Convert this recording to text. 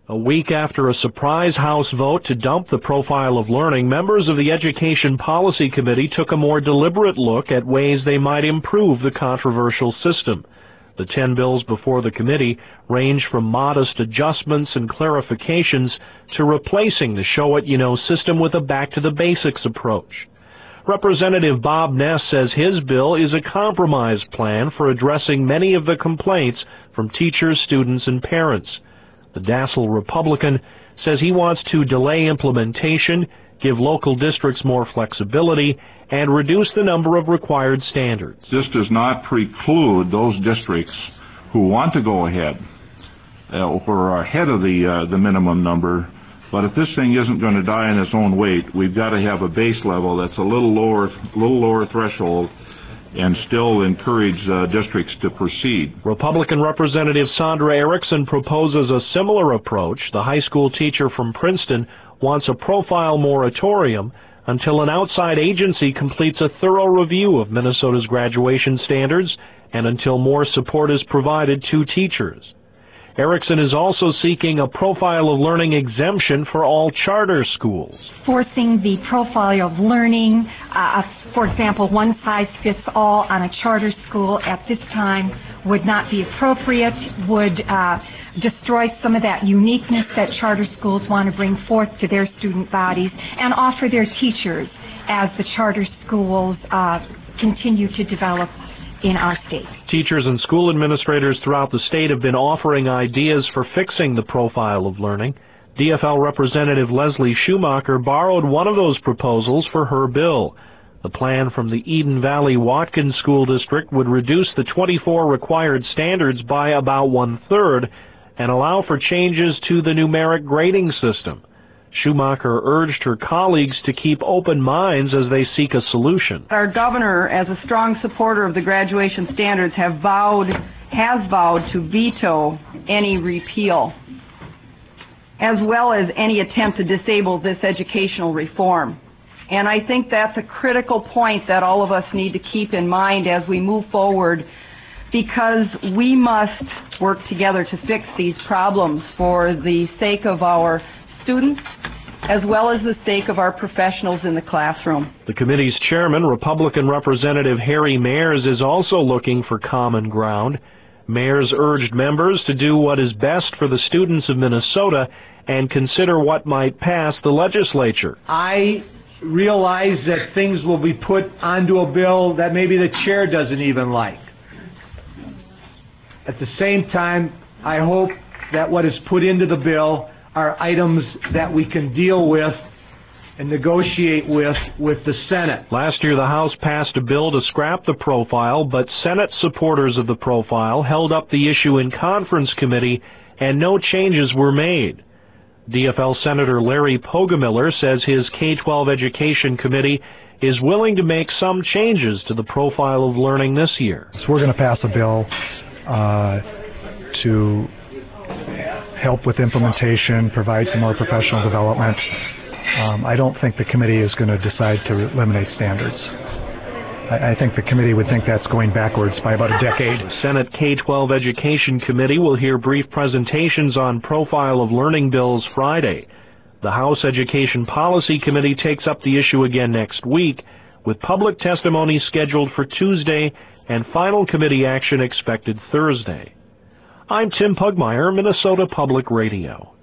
A week after a surprise House vote to dump the Profile of Learning, members of the Education Policy Committee took a more deliberate look at ways they might improve the controversial system. The 10 bills before the committee range from modest adjustments and clarifications to replacing the Show What You Know system with a back-to-the-basics approach. Representative Bob Ness says his bill is a compromise plan for addressing many of the complaints from teachers, students, and parents. The docile Republican says he wants to delay implementation, give local districts more flexibility, and reduce the number of required standards. This does not preclude those districts who want to go ahead or are ahead of the minimum number. But if this thing isn't going to die in its own weight, we've got to have a base level that's a little lower threshold and still encourage districts to proceed. Republican Representative Sandra Erickson proposes a similar approach. The high school teacher from Princeton wants a profile moratorium until an outside agency completes a thorough review of Minnesota's graduation standards and until more support is provided to teachers. Erickson is also seeking a Profile of Learning exemption for all charter schools. Forcing the Profile of Learning, for example, one size fits all on a charter school at this time would not be appropriate, would destroy some of that uniqueness that charter schools want to bring forth to their student bodies and offer their teachers as the charter schools continue to develop in our state. Teachers and school administrators throughout the state have been offering ideas for fixing the Profile of Learning. DFL Representative Leslie Schumacher borrowed one of those proposals for her bill. The plan from the Eden Valley Watkins School District would reduce the 24 required standards by about 1/3 and allow for changes to the numeric grading system. Schumacher urged her colleagues to keep open minds as they seek a solution. Our governor, as a strong supporter of the graduation standards, has vowed to veto any repeal, as well as any attempt to disable this educational reform. And I think that's a critical point that all of us need to keep in mind as we move forward, because we must work together to fix these problems for the sake of our students, as well as the sake of our professionals in the classroom. The committee's chairman, Republican Representative Harry Mayers, is also looking for common ground. Mayers urged members to do what is best for the students of Minnesota and consider what might pass the legislature. I realize that things will be put onto a bill that maybe the chair doesn't even like. At the same time, I hope that what is put into the bill are items that we can deal with and negotiate with the Senate. Last year, the House passed a bill to scrap the profile, but Senate supporters of the profile held up the issue in conference committee, and no changes were made. DFL Senator Larry Poggemiller says his K-12 Education Committee is willing to make some changes to the Profile of Learning this year. So we're going to pass a bill to help with implementation, provide some more professional development. I don't think the committee is going to decide to eliminate standards. I think the committee would think that's going backwards by about a decade. The Senate K-12 Education Committee will hear brief presentations on Profile of Learning bills Friday. The House Education Policy Committee takes up the issue again next week, with public testimony scheduled for Tuesday and final committee action expected Thursday. I'm Tim Pugmire, Minnesota Public Radio.